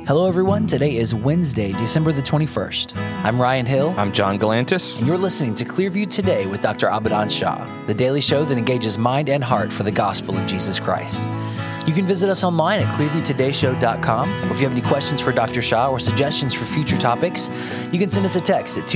Hello, everyone. Today is Wednesday, December the 21st. I'm Ryan Hill. I'm John Galantis. And you're listening to Clearview Today with Dr. Abadan Shah, the daily show that engages mind and heart for the gospel of Jesus Christ. You can visit us online at clearviewtodayshow.com, or if you have any questions for Dr. Shah or suggestions for future topics, you can send us a text at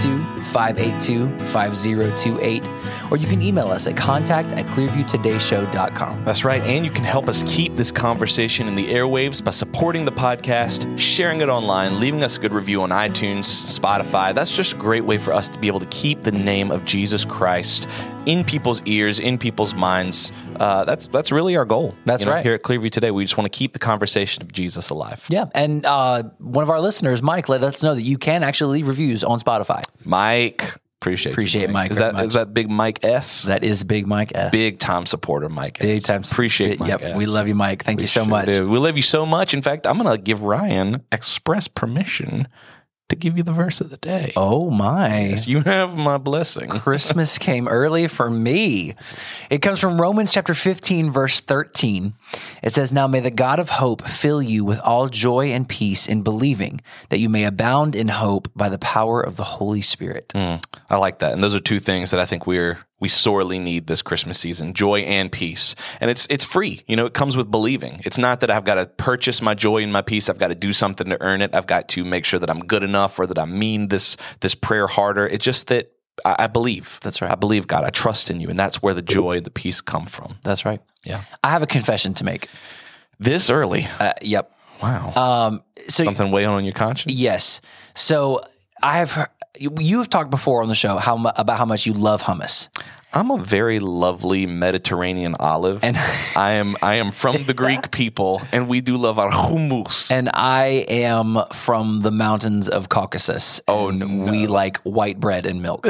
252-582-5028, or you can email us at contact@clearviewtodayshow.com. That's right, and you can help us keep this conversation in the airwaves by supporting the podcast, sharing it online, leaving us a good review on iTunes, Spotify. That's just a great way for us to be able to keep the name of Jesus Christ in people's ears, in people's minds. That's really our goal. That's right. Here at Clearview Today, we just want to keep the conversation of Jesus alive. Yeah, and one of our listeners, Mike, let us know that you can actually leave reviews on Spotify. Mike, appreciate you, Mike. Is that Big Mike S? That is Big Mike S. Big time supporter, Mike S. Big time. Appreciate Mike S. We love you, Mike. Thank you so much. Do. We love you so much. In fact, I'm going to give Ryan express permission to give you the verse of the day. Oh, my. Yes, you have my blessing. Christmas came early for me. It comes from Romans chapter 15, verse 13. It says, "Now may the God of hope fill you with all joy and peace in believing, that you may abound in hope by the power of the Holy Spirit." I like that. And those are two things that I think we sorely need this Christmas season, joy and peace. And it's free. It comes with believing. It's not that I've got to purchase my joy and my peace. I've got to do something to earn it. I've got to make sure that I'm good enough or that I mean this prayer harder. It's just that I believe. That's right. I believe, God. I trust in you. And that's where the joy, the peace come from. That's right. Yeah. I have a confession to make. This early? Yep. Wow. So something weighing on your conscience? Yes. So you have talked before on the show about how much you love hummus. I'm a very lovely Mediterranean olive, and I am from the Greek people, and we do love our hummus. And I am from the mountains of Caucasus. Oh, no. We like white bread and milk.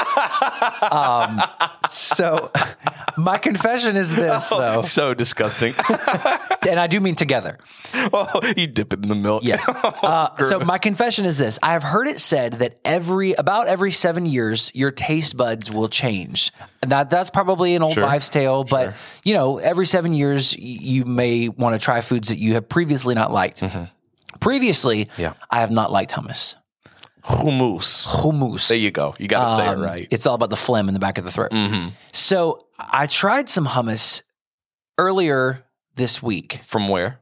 So my confession is this, though. So disgusting. And I do mean together. Oh, you dip it in the milk. Yes. So my confession is this. I have heard it said that about every 7 years, your taste buds will change. And that's probably an old wives' tale, but every 7 years, you may want to try foods that you have previously not liked. Mm-hmm. Previously, I have not liked hummus. Hummus. There you go. You got to say it right. It's all about the phlegm in the back of the throat. Mm-hmm. So I tried some hummus earlier this week. From where?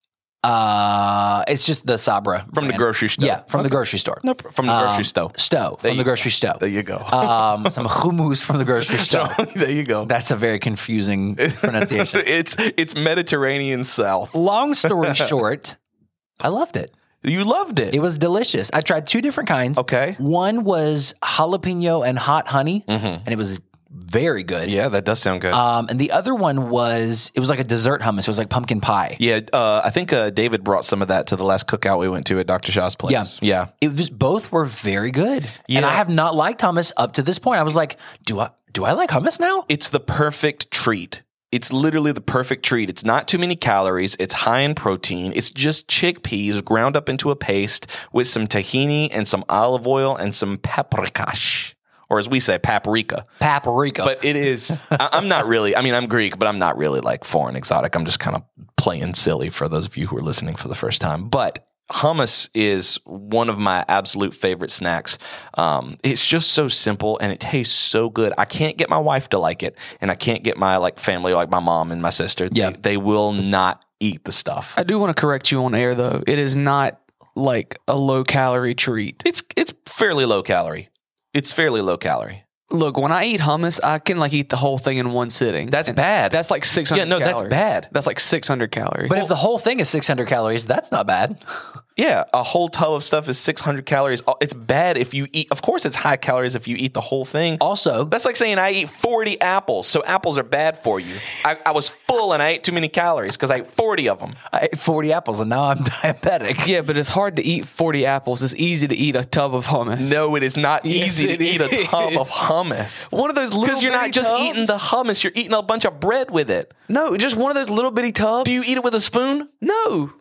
It's just the Sabra from brand. The grocery store. Yeah, from the grocery store. No, from the grocery store. From the grocery store. There you go. Some hummus from the grocery store. There you go. That's a very confusing pronunciation. It's Mediterranean South. Long story short, I loved it. You loved it. It was delicious. I tried two different kinds. Okay. One was jalapeno and hot honey, and it was very good. Yeah, that does sound good. And the other one was like a dessert hummus. It was like pumpkin pie. Yeah, I think David brought some of that to the last cookout we went to at Dr. Shah's place. Yeah. Both were very good. Yeah. And I have not liked hummus up to this point. I was like, do I like hummus now? It's the perfect treat. It's literally the perfect treat. It's not too many calories. It's high in protein. It's just chickpeas ground up into a paste with some tahini and some olive oil and some paprikash. Or as we say, paprika. Paprika. But it is, I'm not really, I'm Greek, but I'm not really like foreign exotic. I'm just kind of playing silly for those of you who are listening for the first time. But hummus is one of my absolute favorite snacks. It's just so simple and it tastes so good. I can't get my wife to like it, and I can't get my family, like my mom and my sister. They will not eat the stuff. I do want to correct you on air though. It is not like a low calorie treat. It's fairly low calorie. It's fairly low calorie. Look, when I eat hummus, I can eat the whole thing in one sitting. That's bad. That's like 600 calories. That's bad. That's like 600 calories. But if the whole thing is 600 calories, that's not bad. Yeah, a whole tub of stuff is 600 calories. It's bad if you eat. Of course, it's high calories if you eat the whole thing. Also, that's like saying I eat 40 apples, so apples are bad for you. I was full and I ate too many calories because I ate 40 of them. I ate 40 apples and now I'm diabetic. Yeah, but it's hard to eat 40 apples. It's easy to eat a tub of hummus. No, it is not easy to eat a tub of hummus. One of those little because you're not just tubs? Eating the hummus, you're eating a bunch of bread with it. No, just one of those little bitty tubs. Do you eat it with a spoon? No.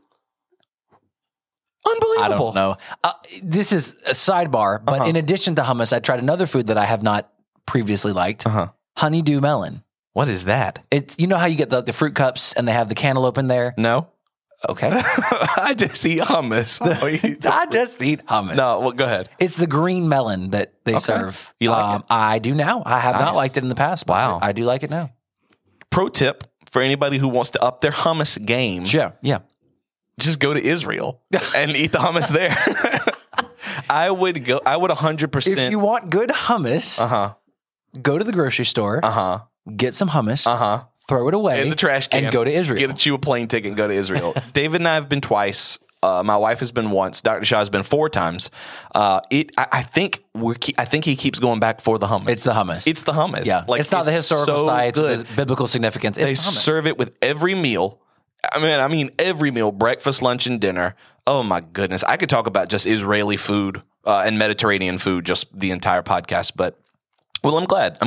Unbelievable. I don't know. This is a sidebar, but in addition to hummus, I tried another food that I have not previously liked. Honeydew melon. What is that? It's, you know how you get the fruit cups and they have the cantaloupe in there? No. Okay. I just eat hummus. I just eat hummus. No, well, go ahead. It's the green melon that they serve. You like it? I do now. I have not liked it in the past. But Wow. I do like it now. Pro tip for anybody who wants to up their hummus game. Yeah. Just go to Israel and eat the hummus there. I would 100%. If you want good hummus, go to the grocery store, get some hummus, throw it away in the trash can and go to Israel. Get you a plane ticket and go to Israel. David and I have been twice. My wife has been once. Dr. Shah has been 4 times. I think he keeps going back for the hummus. It's the hummus. It's the hummus. Yeah, like, it's not the historical site, good. the biblical significance. It's They the hummus. serve it with every meal. I mean every meal, breakfast, lunch, and dinner. Oh my goodness. I could talk about just Israeli food and Mediterranean food just the entire podcast, but well, I'm glad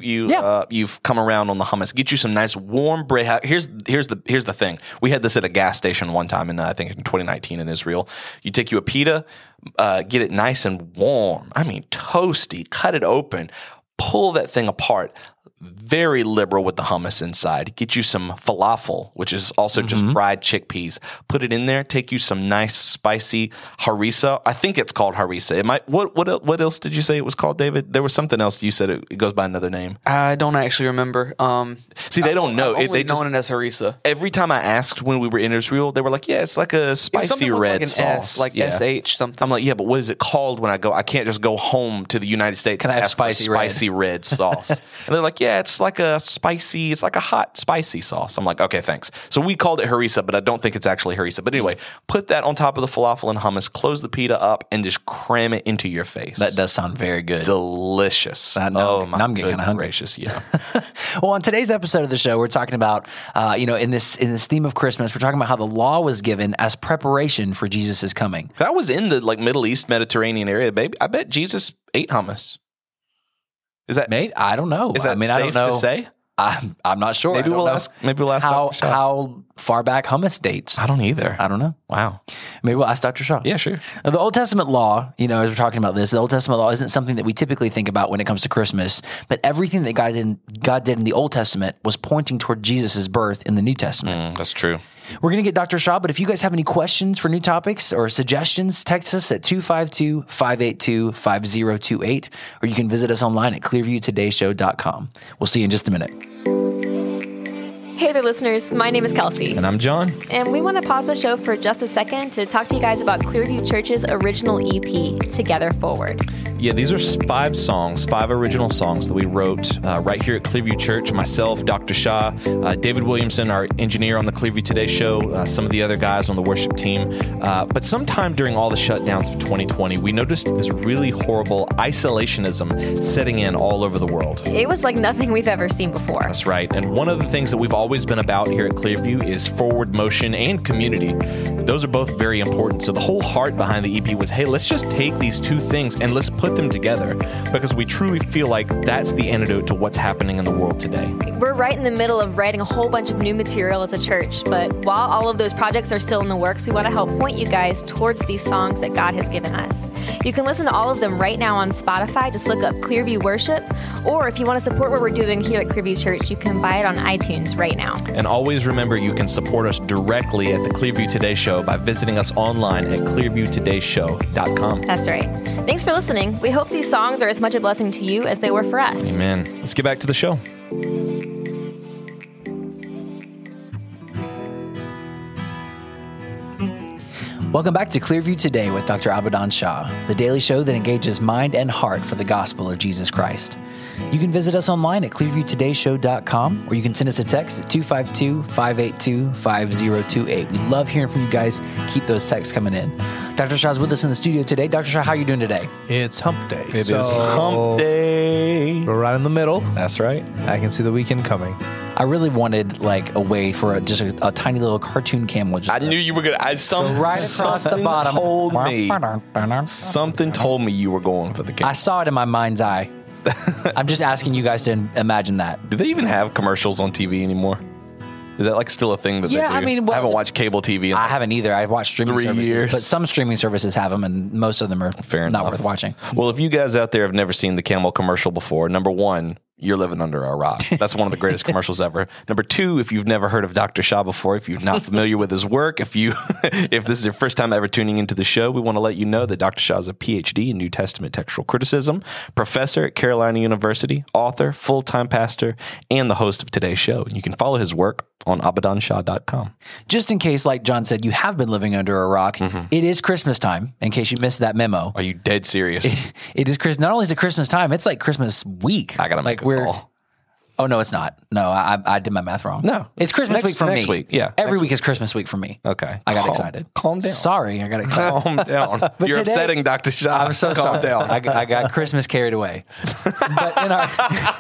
you've come around on the hummus. Get you some nice warm bread. Here's the thing. We had this at a gas station one time I think in 2019 in Israel. You take you a pita, get it nice and warm. I mean toasty. Cut it open, pull that thing apart. Very liberal with the hummus inside. Get you some falafel, which is also just fried chickpeas. Put it in there. Take you some nice spicy harissa. I think it's called harissa. It might. What else did you say it was called, David? There was something else you said it goes by another name. I don't actually remember. See, they don't know. They just known it as harissa. Every time I asked when we were in Israel, they were like, "Yeah, it's like a spicy red like sauce, like SH something." I'm like, "Yeah, but what is it called when I go? I can't just go home to the United States. Can I have ask for spicy red sauce?" And they're like, "Yeah, it's like a spicy. It's like a hot spicy sauce." I'm like, "Okay, thanks." So we called it harissa, but I don't think it's actually harissa. But anyway, put that on top of the falafel and hummus. Close the pita up and just cram it into your face. That does sound very good. Delicious. Now I'm getting kind of hungry. Gracious, yeah. Well, on today's episode of the show, we're talking about, in this theme of Christmas, we're talking about how the law was given as preparation for Jesus' coming. If I was in the Middle East Mediterranean area, baby, I bet Jesus ate hummus. Is that Mate, I don't know. Is that safe I don't know. To say? I'm not sure. Maybe we'll ask how far back hummus dates. I don't either. I don't know. Wow. Maybe we'll ask Dr. Shah. Yeah, sure. Now, the Old Testament law, as we're talking about this, the Old Testament law isn't something that we typically think about when it comes to Christmas, but everything that God did in the Old Testament was pointing toward Jesus' birth in the New Testament. That's true. We're going to get Dr. Shah, but if you guys have any questions for new topics or suggestions, text us at 252-582-5028, or you can visit us online at clearviewtodayshow.com. We'll see you in just a minute. Hey there, listeners. My name is Kelsey. And I'm John. And we want to pause the show for just a second to talk to you guys about Clearview Church's original EP, Together Forward. Yeah, these are 5 original songs that we wrote right here at Clearview Church. Myself, Dr. Shah, David Williamson, our engineer on the Clearview Today show, some of the other guys on the worship team. But sometime during all the shutdowns of 2020, we noticed this really horrible isolationism setting in all over the world. It was like nothing we've ever seen before. That's right. And one of the things that we've always been about here at Clearview is forward motion and community. Those are both very important. So the whole heart behind the EP was, hey, let's just take these 2 things and let's put them together, because we truly feel like that's the antidote to what's happening in the world today. We're right in the middle of writing a whole bunch of new material as a church, but while all of those projects are still in the works, we want to help point you guys towards these songs that God has given us. You can listen to all of them right now on Spotify. Just look up Clearview Worship. Or if you want to support what we're doing here at Clearview Church, you can buy it on iTunes right now. And always remember, you can support us directly at the Clearview Today Show by visiting us online at clearviewtodayshow.com. That's right. Thanks for listening. We hope these songs are as much a blessing to you as they were for us. Amen. Let's get back to the show. Welcome back to Clearview Today with Dr. Abadan Shah, the daily show that engages mind and heart for the gospel of Jesus Christ. You can visit us online at clearviewtodayshow.com, or you can send us a text at 252-582-5028. We love hearing from you guys. Keep those texts coming in. Dr. Shah's with us in the studio today. Dr. Shah, how are you doing today? It's hump day. It is hump day. We're right in the middle. That's right. I can see the weekend coming. I really wanted like a way for a tiny little cartoon camel. I knew you were going to. Right across the bottom. Something told me you were going for the camel. I saw it in my mind's eye. I'm just asking you guys to imagine that. Do they even have commercials on TV anymore? Is that like still a thing that they do? I mean, I haven't watched cable TV. I haven't either. I watched streaming 3 services, years. but some streaming services have them, and most of them are Fair not enough. worth watching. Well, if you guys out there have never seen the camel commercial before, number one, you're living under a rock. That's one of the greatest commercials ever. Number 2, if you've never heard of Dr. Shah before, if you're not familiar with his work, if this is your first time ever tuning into the show, we want to let you know that Dr. Shah is a PhD in New Testament textual criticism, professor at Carolina University, author, full-time pastor, and the host of today's show. And you can follow his work on abadanshah.com. Just in case, like John said, you have been living under a rock, it is Christmas time, in case you missed that memo. Are you dead serious? It is Not only is it Christmas time, it's like Christmas week. I got to make a call. Oh, no, it's not. No, I did my math wrong. No. It's Christmas week for me. Next week, yeah. Every week is Christmas week for me. Okay. I got excited. Calm down. Sorry, I got excited. Calm down. You're today, upsetting Dr. Shah. I'm so Calm sorry. down. I got Christmas carried away. But in our...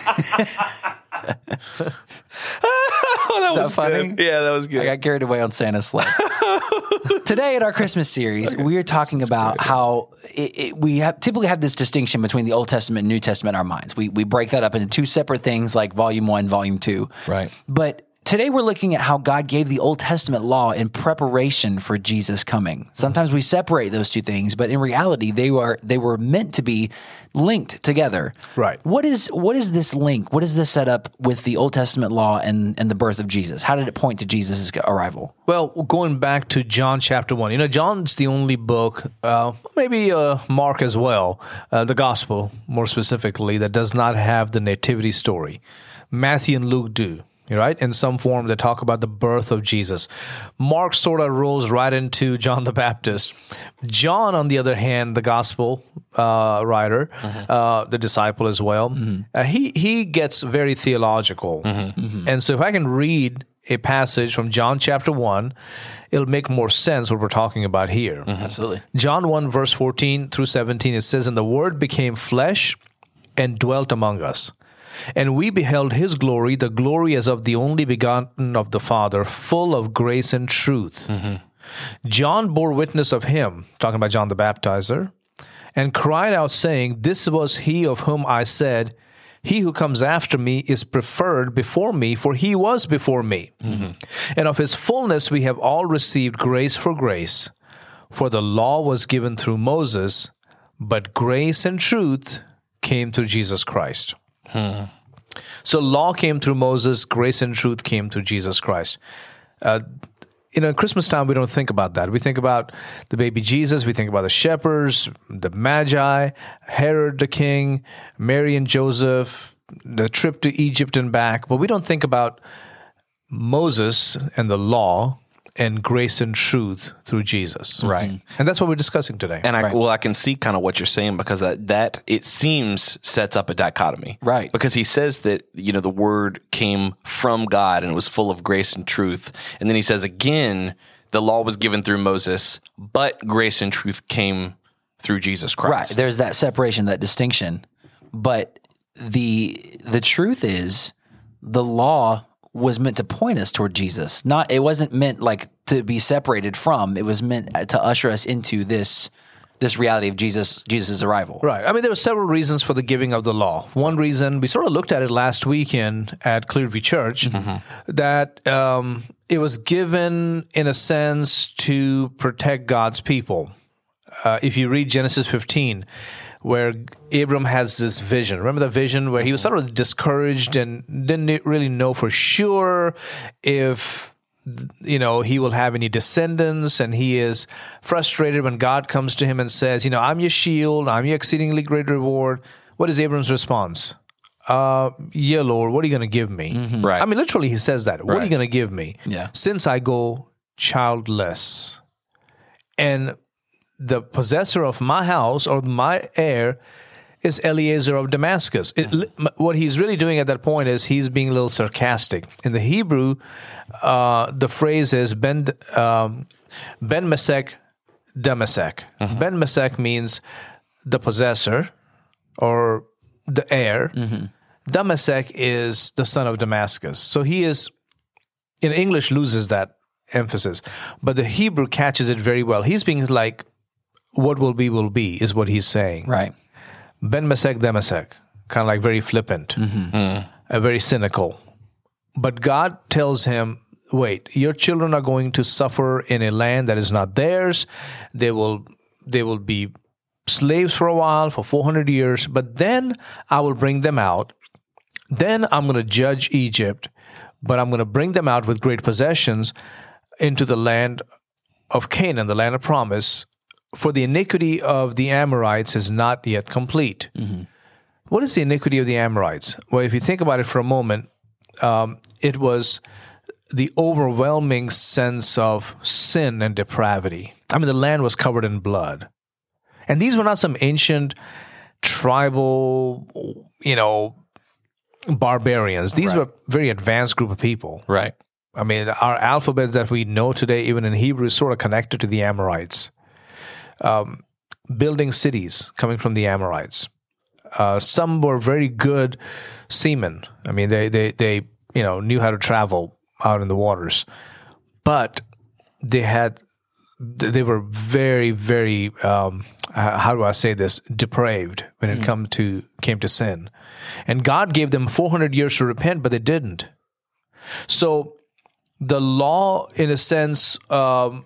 that was funny? good. Yeah, that was good. I got carried away on Santa's sleigh. Today in our Christmas series, we are talking about how we typically have this distinction between the Old Testament and New Testament in our minds. We break that up into 2 separate things like Volume 1, Volume 2. Right. But today we're looking at how God gave the Old Testament law in preparation for Jesus coming. Sometimes we separate those 2 things, but in reality, they were meant to be linked together. Right. What is this link? What is this set up with the Old Testament law and the birth of Jesus? How did it point to Jesus' arrival? Well, going back to John chapter 1, John's the only book, maybe Mark as well, the gospel more specifically, that does not have the nativity story. Matthew and Luke do. Right? In some form, they talk about the birth of Jesus. Mark sort of rolls right into John the Baptist. John, on the other hand, the gospel writer, the disciple as well, he gets very theological. And so if I can read a passage from John chapter 1, it'll make more sense what we're talking about here. Absolutely. John 1, verse 14 through 17, it says, "And the Word became flesh and dwelt among us. And we beheld his glory, the glory as of the only begotten of the Father, full of grace and truth. John bore witness of him," talking about John the Baptizer, "and cried out, saying, This was he of whom I said, He who comes after me is preferred before me, for he was before me. And of his fullness we have all received grace for grace. For the law was given through Moses, but grace and truth came through Jesus Christ." So law came through Moses, grace and truth came through Jesus Christ. In Christmas time, we don't think about that. We think about the baby Jesus. We think about the shepherds, the Magi, Herod the king, Mary and Joseph, the trip to Egypt and back. But we don't think about Moses and the law and grace and truth through Jesus. Right. And that's what we're discussing today. And I can see kind of what you're saying, because that it seems sets up a dichotomy. Right. Because he says that, the word came from God and it was full of grace and truth. And then he says again, the law was given through Moses, but grace and truth came through Jesus Christ. Right. There's that separation, that distinction. But the truth is, the law was meant to point us toward Jesus. It wasn't meant like to be separated from. It was meant to usher us into this reality of Jesus' arrival. Right. I mean, there were several reasons for the giving of the law. One reason, we sort of looked at it last weekend at Clearview Church, that it was given in a sense to protect God's people. If you read Genesis 15, where Abram has this vision. Remember the vision where he was sort of discouraged and didn't really know for sure if he will have any descendants, and he is frustrated when God comes to him and says, I'm your shield, I'm your exceedingly great reward. What is Abram's response? Yeah, Lord, what are you going to give me? Right. I mean, literally he says that. What are you going to give me? Yeah. Since I go childless. And the possessor of my house or my heir is Eliezer of Damascus. What he's really doing at that point is he's being a little sarcastic. In the Hebrew, the phrase is Ben Mesek Damasek. Ben Mesek means the possessor or the heir. Damasek is the son of Damascus. So he is, in English, loses that emphasis. But the Hebrew catches it very well. He's being like, what will be, is what he's saying. Right. Ben Mesek Damasek, kind of like very flippant, very cynical. But God tells him, wait, your children are going to suffer in a land that is not theirs. They will be slaves for a while, for 400 years, but then I will bring them out. Then I'm going to judge Egypt, but I'm going to bring them out with great possessions into the land of Canaan, the land of promise, for the iniquity of the Amorites is not yet complete. Mm-hmm. What is the iniquity of the Amorites? Well, if you think about it for a moment, it was the overwhelming sense of sin and depravity. I mean, the land was covered in blood. And these were not some ancient tribal, barbarians. These were a very advanced group of people. Right. I mean, our alphabet that we know today, even in Hebrew, is sort of connected to the Amorites. Building cities coming from the Amorites. Some were very good seamen. I mean, they knew how to travel out in the waters, but they were very, very how do I say this, depraved when it came to sin, and God gave them 400 years to repent, but they didn't. So the law, in a sense, God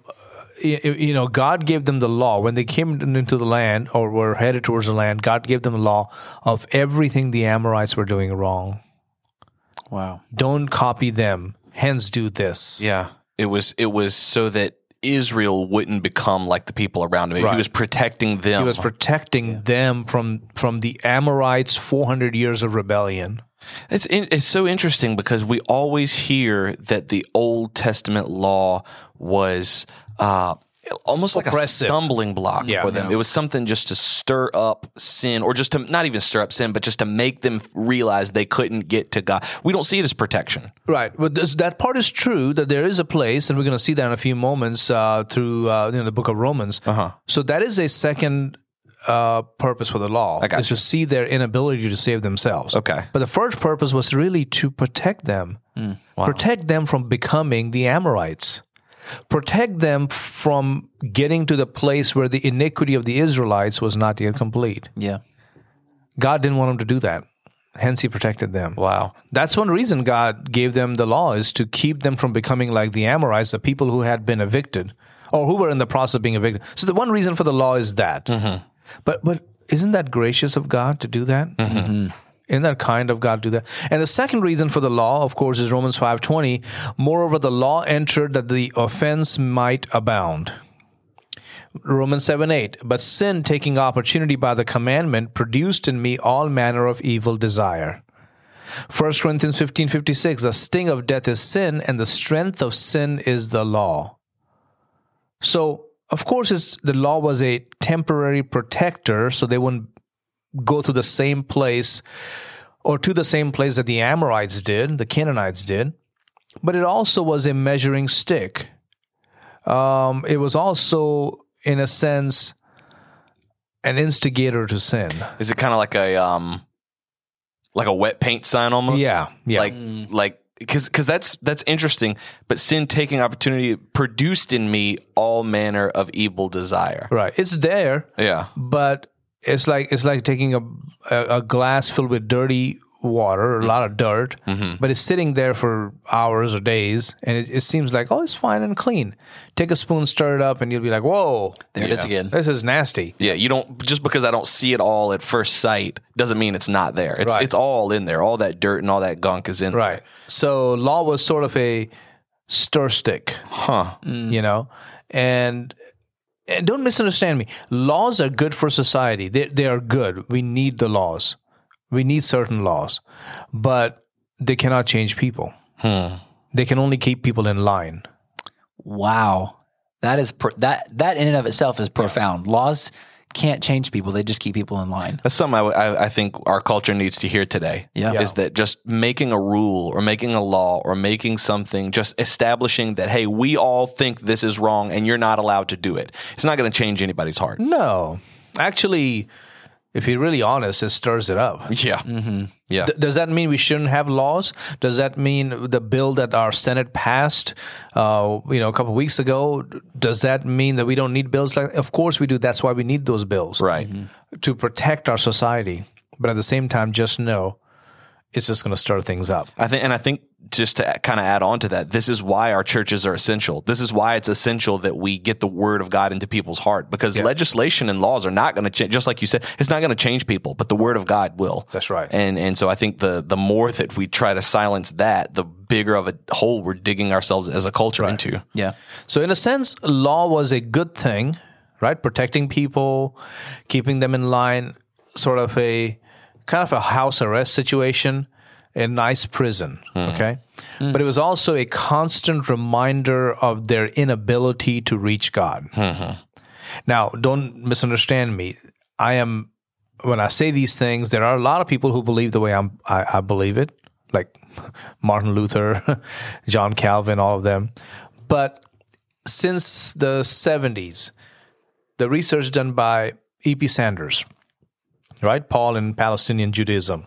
gave them the law. When they came into the land or were headed towards the land, God gave them the law of everything the Amorites were doing wrong. Wow. Don't copy them, hence do this. Yeah. It was so that Israel wouldn't become like the people around him. Right. He was protecting them. He was protecting them from the Amorites' 400 years of rebellion. It's so interesting because we always hear that the Old Testament law was almost like a stumbling block for them. It was something just to stir up sin, or just to not even stir up sin, but just to make them realize they couldn't get to God. We don't see it as protection. Right. But that part is true, that there is a place, and we're going to see that in a few moments through the book of Romans. Uh-huh. So that is a second purpose for the law, is to see their inability to save themselves. Okay. But the first purpose was really to protect them. Wow. Protect them from becoming the Amorites. Protect them from getting to the place where the iniquity of the Israelites was not yet complete. Yeah. God didn't want them to do that. Hence, he protected them. Wow. That's one reason God gave them the law, is to keep them from becoming like the Amorites, the people who had been evicted or who were in the process of being evicted. So the one reason for the law is that. Mm-hmm. But isn't that gracious of God to do that? Mm-hmm. Isn't that kind of God to do that? And the second reason for the law, of course, is Romans 5:20. Moreover, the law entered that the offense might abound. Romans 7:8. But sin, taking opportunity by the commandment, produced in me all manner of evil desire. 1 Corinthians 15:56. The sting of death is sin, and the strength of sin is the law. So, of course, the law was a temporary protector, so they wouldn't go to the same place or to the same place that the Amorites did, the Canaanites did. But it also was a measuring stick. It was also, in a sense, an instigator to sin. Is it kind of like a wet paint sign almost? Yeah. Like because that's interesting. But sin, taking opportunity, produced in me all manner of evil desire. Right. It's there. Yeah. But it's like taking a glass filled with dirty water, a lot of dirt, but it's sitting there for hours or days, and it seems like, it's fine and clean. Take a spoon, stir it up, and you'll be like, whoa. There it is again. This is nasty. Yeah, you don't, just because I don't see it all at first sight doesn't mean it's not there. It's all in there. All that dirt and all that gunk is in there. Right. So law was sort of a stir stick. And don't misunderstand me. Laws are good for society. They are good. We need the laws. We need certain laws. But they cannot change people. They can only keep people in line. Wow. That is that in and of itself is profound. Laws can't change people. They just keep people in line. That's something I think our culture needs to hear today. Yeah. Is that just making a rule or making a law or making something, just establishing that, hey, we all think this is wrong and you're not allowed to do it. It's not going to change anybody's heart. No. Actually, if you're really honest, it stirs it up. Yeah. Mm-hmm. Yeah. Does that mean we shouldn't have laws? Does that mean the bill that our Senate passed, a couple of weeks ago, does that mean that we don't need bills like that? Of course we do. That's why we need those bills. Right. To protect our society. But at the same time, just know it's just going to stir things up. I think just to kind of add on to that, this is why our churches are essential. This is why it's essential that we get the word of God into people's heart, because legislation and laws are not going to change. Just like you said, it's not going to change people, but the word of God will. That's right. And so I think the more that we try to silence that, the bigger of a hole we're digging ourselves as a culture into. Yeah. So in a sense, law was a good thing, right? Protecting people, keeping them in line, sort of a kind of a house arrest situation, a nice prison, okay? But it was also a constant reminder of their inability to reach God. Now, don't misunderstand me. When I say these things, there are a lot of people who believe the way I believe it, like Martin Luther, John Calvin, all of them. But since the 70s, the research done by E.P. Sanders, right? Paul in Palestinian Judaism.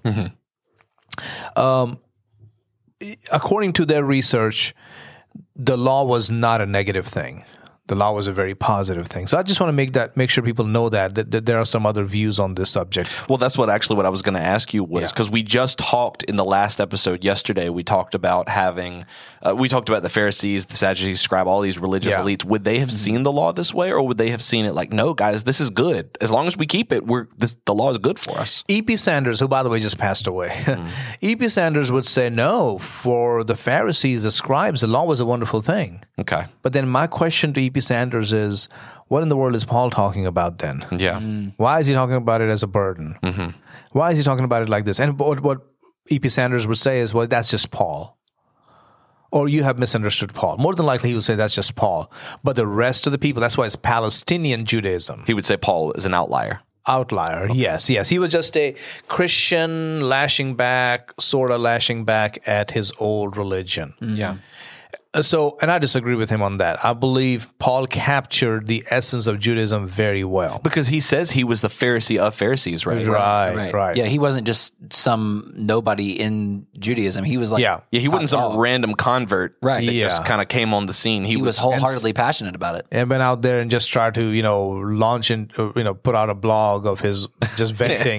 According to their research, the law was not a negative thing. The law was a very positive thing. So I just want to make sure people know that there are some other views on this subject. Well, that's what I was going to ask you was, because we just talked in the last episode yesterday, we talked about the Pharisees, the Sadducees, scribe, all these religious elites. Would they have seen the law this way, or would they have seen it like, no, guys, this is good. As long as we keep it, the law is good for us. E.P. Sanders, who by the way just passed away, E.P. Sanders would say, no, for the Pharisees, the scribes, the law was a wonderful thing. Okay. But then my question to E.P. Sanders is, what in the world is Paul talking about then? Yeah. Why is he talking about it as a burden? Why is he talking about it like this? And what E.P. Sanders would say is, well, that's just Paul. Or you have misunderstood Paul. More than likely, he would say that's just Paul. But the rest of the people, that's why it's Palestinian Judaism. He would say Paul is an outlier. Outlier, yes. He was just a Christian sort of lashing back at his old religion. Yeah. So, and I disagree with him on that. I believe Paul captured the essence of Judaism very well. Because he says he was the Pharisee of Pharisees, right? Right. Yeah, he wasn't just some nobody in Judaism. He was like... Yeah, he wasn't some random convert that just kind of came on the scene. He was wholeheartely passionate about it. And went out there and just tried to, launch and, put out a blog of his just venting.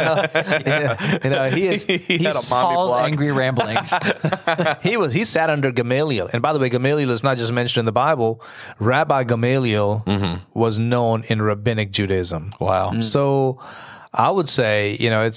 He had a Paul's angry ramblings. He sat under Gamaliel. And by the way, Gamaliel is not just mentioned in the Bible. Rabbi Gamaliel was known in rabbinic Judaism. Wow. So I would say,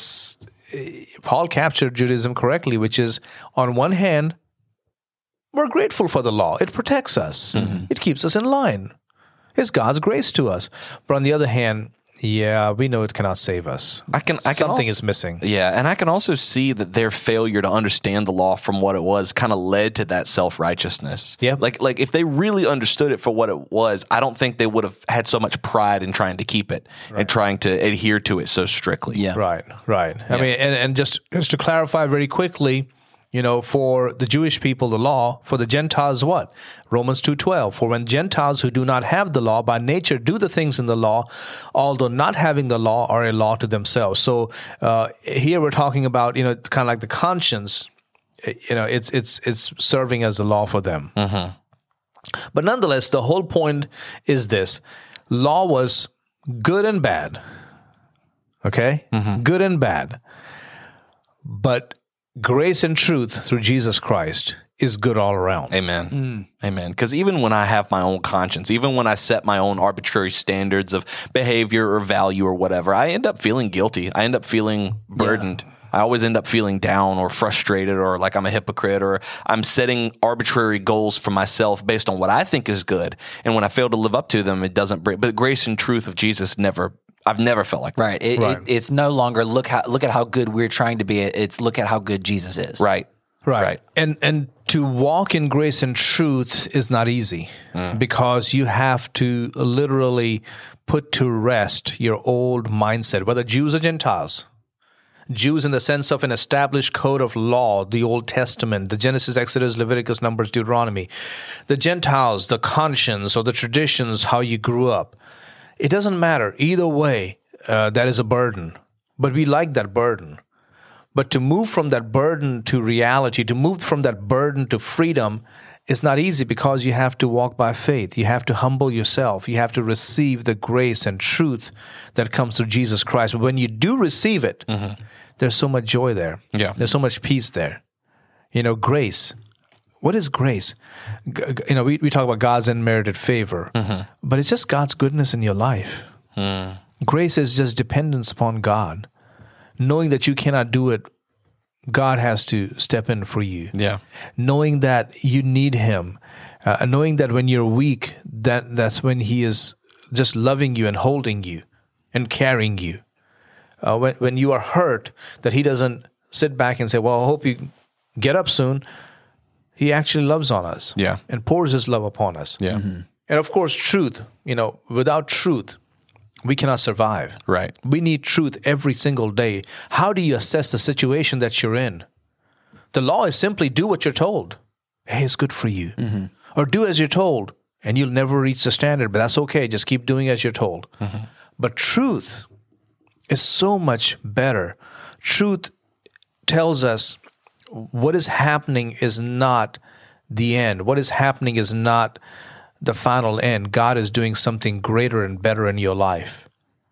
Paul captured Judaism correctly, which is, on one hand, we're grateful for the law. It protects us. It keeps us in line. It's God's grace to us. But on the other hand, we know it cannot save us. Something is missing. Yeah, and I can also see that their failure to understand the law from what it was kind of led to that self-righteousness. Yeah. Like if they really understood it for what it was, I don't think they would have had so much pride in trying to keep it and trying to adhere to it so strictly. Yeah. Right. I mean, and just to clarify very quickly, for the Jewish people, the law, for the Gentiles, what? Romans 2:12, for when Gentiles who do not have the law by nature do the things in the law, although not having the law, are a law to themselves. So here we're talking about, kind of like the conscience, it's serving as the law for them. But nonetheless, the whole point is this. Law was good and bad. Okay? Good and bad. But grace and truth through Jesus Christ is good all around. Amen. Amen. Because even when I have my own conscience, even when I set my own arbitrary standards of behavior or value or whatever, I end up feeling guilty. I end up feeling burdened. I always end up feeling down or frustrated or like I'm a hypocrite, or I'm setting arbitrary goals for myself based on what I think is good. And when I fail to live up to them, it doesn't bring. But grace and truth of Jesus I've never felt like that. Right. It's no longer look at how good we're trying to be. It's look at how good Jesus is. Right. And to walk in grace and truth is not easy because you have to literally put to rest your old mindset, whether Jews or Gentiles. Jews in the sense of an established code of law, the Old Testament, the Genesis, Exodus, Leviticus, Numbers, Deuteronomy. The Gentiles, the conscience or the traditions, how you grew up. It doesn't matter. Either way, that is a burden. But we like that burden. But to move from that burden to reality, to move from that burden to freedom is not easy because you have to walk by faith. You have to humble yourself. You have to receive the grace and truth that comes through Jesus Christ. But when you do receive it, there's so much joy there. Yeah. There's so much peace there. Grace. What is grace? We talk about God's unmerited favor, but it's just God's goodness in your life. Grace is just dependence upon God. Knowing that you cannot do it, God has to step in for you. Yeah. Knowing that you need Him. Knowing that when you're weak, that's when He is just loving you and holding you and carrying you. When you are hurt, that He doesn't sit back and say, well, I hope you get up soon. He actually loves on us, and pours His love upon us. Yeah. And of course, truth. Without truth, we cannot survive. Right. We need truth every single day. How do you assess the situation that you're in? The law is simply do what you're told. Hey, it's good for you. Or do as you're told, and you'll never reach the standard, but that's okay. Just keep doing as you're told. But truth is so much better. Truth tells us what is happening is not the end. What is happening is not the final end. God is doing something greater and better in your life.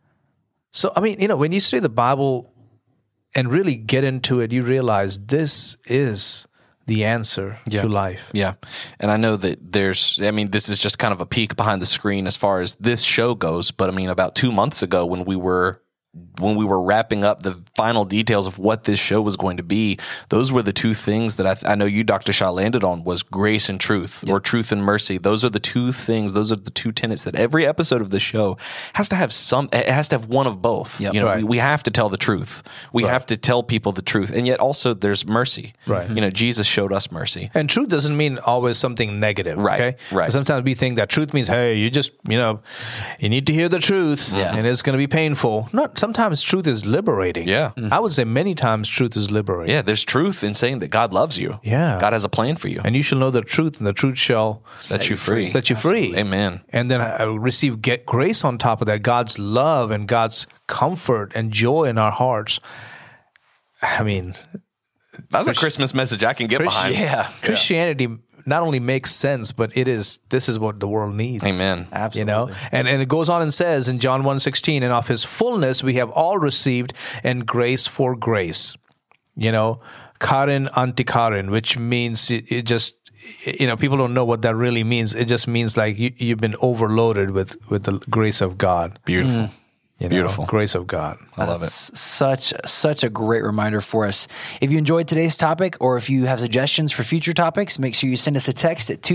So, when you study the Bible and really get into it, you realize this is the answer to life. Yeah. And I know that this is just kind of a peek behind the screen as far as this show goes. But about 2 months ago when we were wrapping up the final details of what this show was going to be, those were the two things that I know you, Dr. Shah, landed on, was grace and truth, or truth and mercy. Those are the two things, those are the two tenets that every episode of the show has to have it has to have one of both. Right. We have to tell the truth. We have to tell people the truth. And yet also there's mercy. Right. Jesus showed us mercy. And truth doesn't mean always something negative. Right. Okay? Right. Sometimes we think that truth means, hey, you just, you need to hear the truth and it's going to be painful. Sometimes truth is liberating. Yeah. I would say many times truth is liberating. Yeah, there's truth in saying that God loves you. Yeah. God has a plan for you. And you shall know the truth, and the truth shall set you free. Set you free. Amen. And then I receive grace on top of that, God's love and God's comfort and joy in our hearts. That's a Christmas message I can get behind. Yeah. Christianity not only makes sense, but this is what the world needs. Amen. Absolutely. And it goes on and says in John 1:16, and of His fullness we have all received, and grace for grace. Charin antikarin, which means it just, people don't know what that really means. It just means like you've been overloaded with the grace of God. Beautiful. Beautiful. Grace of God. I love it. Such a great reminder for us. If you enjoyed today's topic, or if you have suggestions for future topics, make sure you send us a text at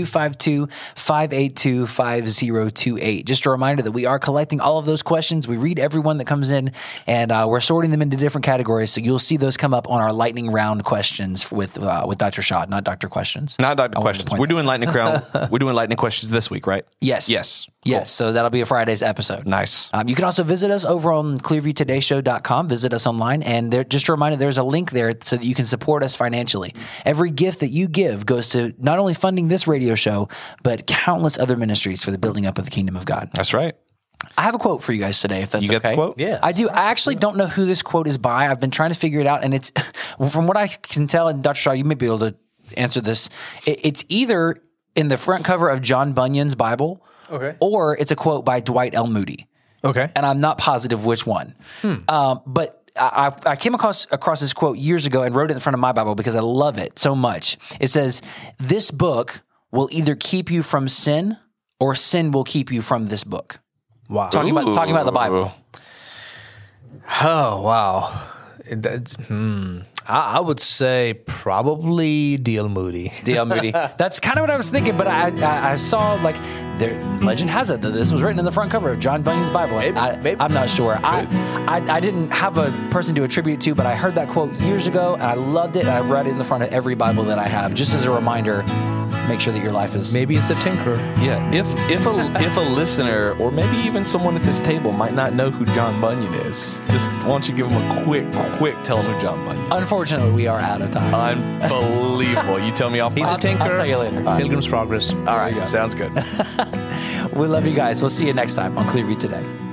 252-582-5028. Just a reminder that we are collecting all of those questions. We read every one that comes in, and we're sorting them into different categories. So you'll see those come up on our lightning round questions with Dr. Shah, not Dr. Questions. Not Dr. Questions. We're doing lightning round. We're doing lightning questions this week, right? Yes. Yes. Yes, so that'll be a Friday's episode. Nice. You can also visit us over on clearviewtodayshow.com. Visit us online, and just a reminder, there's a link there so that you can support us financially. Every gift that you give goes to not only funding this radio show, but countless other ministries for the building up of the kingdom of God. That's right. I have a quote for you guys today, if that's okay. You got the quote? Yeah. I do. I actually don't know who this quote is by. I've been trying to figure it out, and it's, from what I can tell, and Dr. Shah, you may be able to answer this, it's either in the front cover of John Bunyan's Bible, or it's a quote by Dwight L. Moody. Okay. And I'm not positive which one. But I came across this quote years ago and wrote it in front of my Bible because I love it so much. It says, "This book will either keep you from sin, or sin will keep you from this book." Wow. Talking about the Bible. Oh, wow. I would say probably D.L. Moody. D.L. Moody. That's kind of what I was thinking, but I saw legend has it that this was written in the front cover of John Bunyan's Bible. Maybe. I'm not sure. I didn't have a person to attribute it to, but I heard that quote years ago, and I loved it, and I read it in the front of every Bible that I have, just as a reminder. Make sure that your life is... Maybe it's a tinker. Yeah. If a listener, or maybe even someone at this table, might not know who John Bunyan is, just why don't you give them a quick tell them who John Bunyan is. Unfortunately, we are out of time. Unbelievable. You tell me off. He's a tinker. I'll tell you later. Pilgrim's Progress. All right. Sounds good. We love you guys. We'll see you next time on Clearview Today.